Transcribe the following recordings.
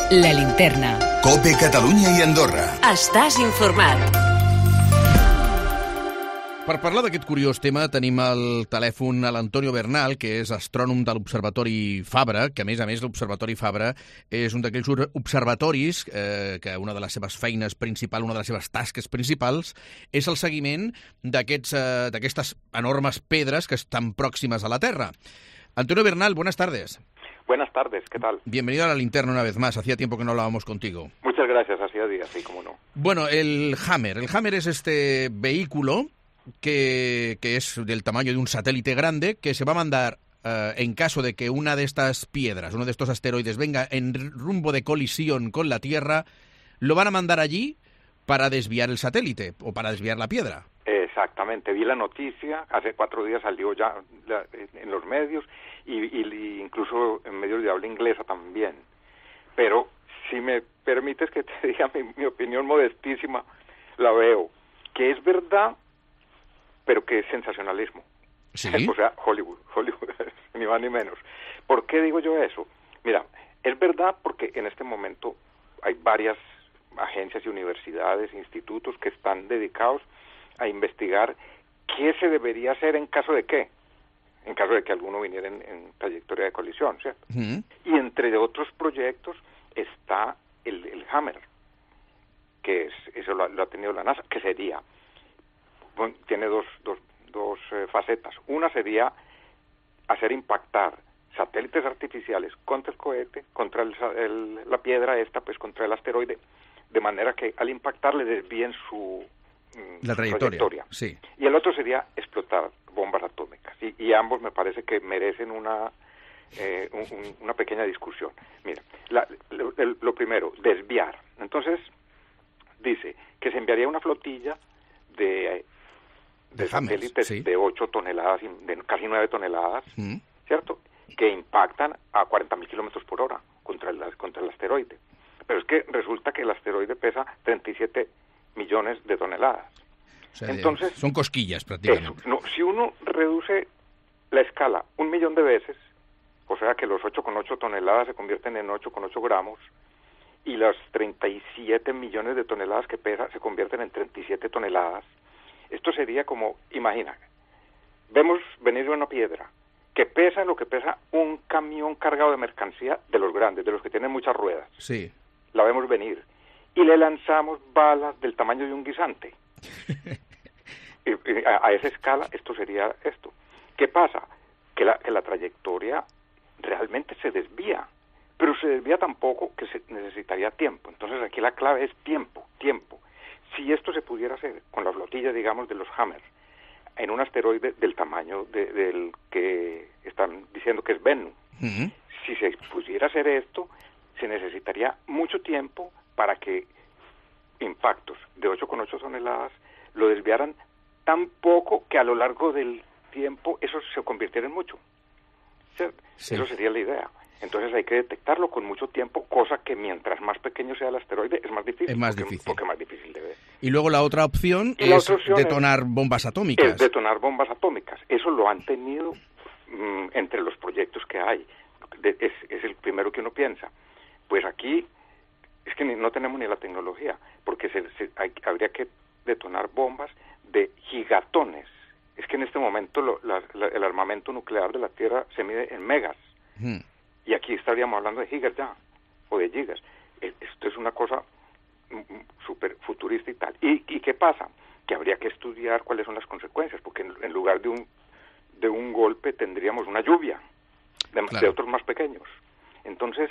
La Linterna. COPE Catalunya i Andorra. Estàs informat. Per parlar d'aquest curiós tema tenim al telèfon a l'Antonio Bernal, que és astrònom de l'Observatori Fabra, que a més l'Observatori Fabra és un d'aquells observatoris que una de les seves feines principals, una de les seves tasques principals, és el seguiment d'aquestes enormes pedres que estan pròximes a la Terra. Antonio Bernal, buenas tardes. Buenas tardes, ¿qué tal? Bienvenido a La Linterna una vez más. Hacía tiempo que no hablábamos contigo. Muchas gracias, hacía días, sí, cómo no. Bueno, el Hammer. El Hammer es este vehículo que es del tamaño de un satélite grande, que se va a mandar en caso de que una de estas piedras, uno de estos asteroides, venga en rumbo de colisión con la Tierra, lo van a mandar allí para desviar el satélite o para desviar la piedra. Exactamente, vi la noticia, hace 4 días salió ya en los medios y incluso en medios de habla inglesa también. Pero si me permites que te diga mi opinión modestísima, la veo, que es verdad, pero que es sensacionalismo. ¿Sí? O sea, Hollywood, ni más ni menos. ¿Por qué digo yo eso? Mira, es verdad porque en este momento hay varias agencias y universidades, institutos que están dedicados a investigar qué se debería hacer en caso de qué, en caso de que alguno viniera en trayectoria de colisión, ¿cierto? Uh-huh. Y entre otros proyectos está el Hammer, que eso lo ha tenido la NASA, que sería, bueno, tiene dos facetas. Una sería hacer impactar satélites artificiales contra el cohete, contra la piedra esta, pues contra el asteroide, de manera que al impactar le desvíen la trayectoria. Sí. Y el otro sería explotar bombas atómicas. Y ambos me parece que merecen una pequeña discusión. Mira, lo primero, desviar. Entonces, dice que se enviaría una flotilla de satélites, sí, de 8 toneladas, de casi 9 toneladas, ¿cierto?, que impactan a 40.000 kilómetros por hora contra el asteroide. Pero es que resulta que el asteroide pesa 37 millones de toneladas. O sea, entonces, son cosquillas prácticamente. Si uno reduce la escala 1.000.000 de veces, o sea que los 8,8 toneladas se convierten en 8,8 gramos, y las 37 millones de toneladas que pesa se convierten en 37 toneladas, esto sería como, imagina, vemos venir una piedra que pesa lo que pesa un camión cargado de mercancía de los grandes, de los que tienen muchas ruedas. Sí. La vemos venir y le lanzamos balas del tamaño de un guisante. y a esa escala esto sería esto. ¿Qué pasa? Que la trayectoria realmente se desvía, pero se desvía tan poco que se necesitaría tiempo. Entonces aquí la clave es tiempo. Si esto se pudiera hacer con la flotilla, digamos, de los Hammer, en un asteroide del tamaño del que están diciendo que es Bennu, uh-huh, si se pudiera hacer esto, se necesitaría mucho tiempo para que impactos de 8,8 toneladas lo desviaran tan poco que a lo largo del tiempo eso se convirtiera en mucho. ¿Cierto? Sí. Eso sería la idea. Entonces hay que detectarlo con mucho tiempo, cosa que mientras más pequeño sea el asteroide es más difícil. Porque es más difícil de ver. Y luego la otra opción es detonar bombas atómicas. Es detonar bombas atómicas. Eso lo han tenido entre los proyectos que hay. Es el primero que uno piensa. Pues aquí es que no tenemos ni la tecnología, porque habría que detonar bombas de gigatones. Es que en este momento el armamento nuclear de la Tierra se mide en megas. Hmm. Y aquí estaríamos hablando de gigas ya, o de gigas. Esto es una cosa súper futurista y tal. ¿Y qué pasa? Que habría que estudiar cuáles son las consecuencias, porque en lugar de un golpe tendríamos una lluvia de otros más pequeños. Entonces,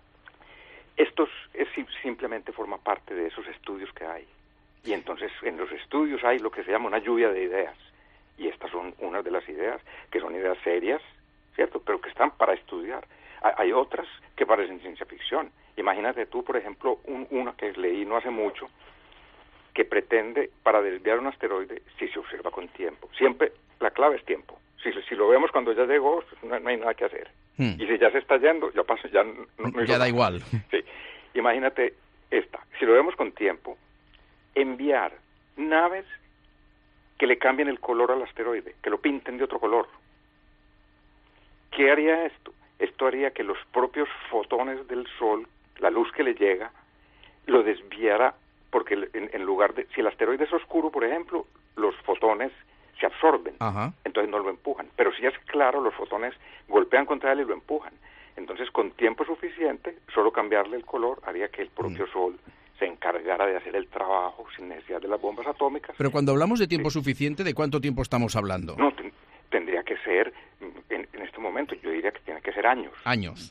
esto simplemente forma parte de esos estudios que hay. Y entonces en los estudios hay lo que se llama una lluvia de ideas. Y estas son unas de las ideas, que son ideas serias, ¿cierto?, pero que están para estudiar. Hay otras que parecen ciencia ficción. Imagínate tú, por ejemplo, una que leí no hace mucho, que pretende, para desviar un asteroide, si se observa con tiempo. Siempre la clave es tiempo. Si lo vemos cuando ya llegó, pues no hay nada que hacer. Y si ya se está yendo, ya pasa, ya da nada. Igual. Sí. Imagínate esta. Si lo vemos con tiempo, enviar naves que le cambien el color al asteroide, que lo pinten de otro color. ¿Qué haría esto? Esto haría que los propios fotones del Sol la luz que le llega, lo desviara, porque en lugar de, si el asteroide es oscuro, por ejemplo, los fotones se absorben, entonces no lo empujan. Pero si es claro, los fotones golpean contra él y lo empujan. Entonces, con tiempo suficiente, solo cambiarle el color haría que el propio Sol se encargara de hacer el trabajo sin necesidad de las bombas atómicas. Pero cuando hablamos de tiempo suficiente, ¿de cuánto tiempo estamos hablando? No, tendría que ser, en este momento, yo diría que tiene que ser años. Años.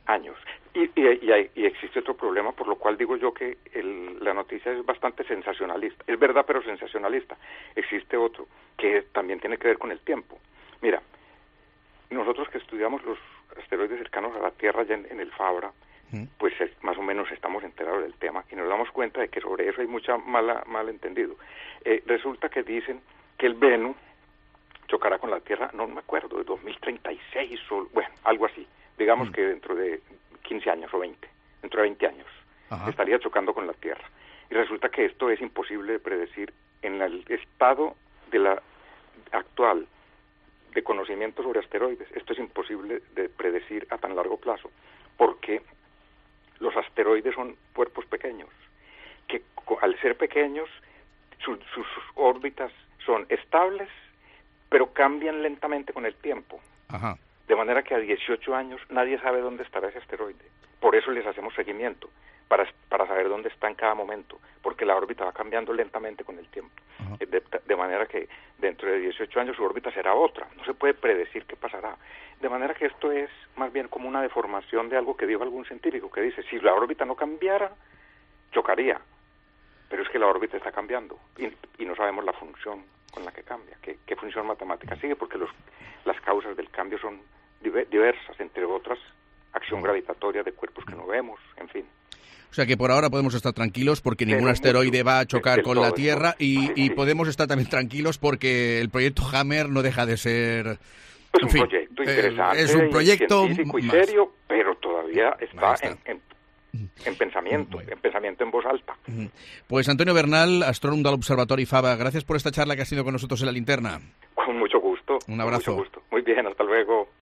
Y existe otro problema, por lo cual digo yo que la noticia es bastante sensacionalista. Es verdad, pero sensacionalista. Existe otro, que también tiene que ver con el tiempo. Mira, nosotros que estudiamos los asteroides cercanos a la Tierra ya en el Fabra, pues más o menos estamos enterados del tema y nos damos cuenta de que sobre eso hay mucha malentendido. Resulta que dicen que el Venus chocará con la Tierra, no me acuerdo, de 2036 o, bueno, algo así. Digamos que dentro de 15 años o 20, dentro de 20 años, estaría chocando con la Tierra. Y resulta que esto es imposible de predecir en el estado de la actual de conocimiento sobre asteroides. Esto es imposible de predecir a tan largo plazo, porque los asteroides son cuerpos pequeños, que al ser pequeños, sus órbitas son estables, pero cambian lentamente con el tiempo. De manera que a 18 años nadie sabe dónde estará ese asteroide. Por eso les hacemos seguimiento, para saber dónde está en cada momento, porque la órbita va cambiando lentamente con el tiempo. De manera que dentro de 18 años su órbita será otra. No se puede predecir qué pasará. De manera que esto es más bien como una deformación de algo que dijo algún científico, que dice, si la órbita no cambiara, chocaría. Pero es que la órbita está cambiando y no sabemos la función con la que cambia, qué función matemática sigue, porque las causas del cambio son diversas, entre otras, acción gravitatoria de cuerpos que no vemos, en fin. O sea que por ahora podemos estar tranquilos porque ningún asteroide va a chocar con la Tierra y podemos estar también tranquilos porque el proyecto Hammer no deja de ser... Es un proyecto interesante, es un proyecto científico y serio, pero todavía está en pensamiento, en voz alta. Pues Antonio Bernal, astrónomo del Observatori Fabra, gracias por esta charla que has tenido con nosotros en La Linterna. Con mucho gusto. Un abrazo. Con mucho gusto. Muy bien, hasta luego.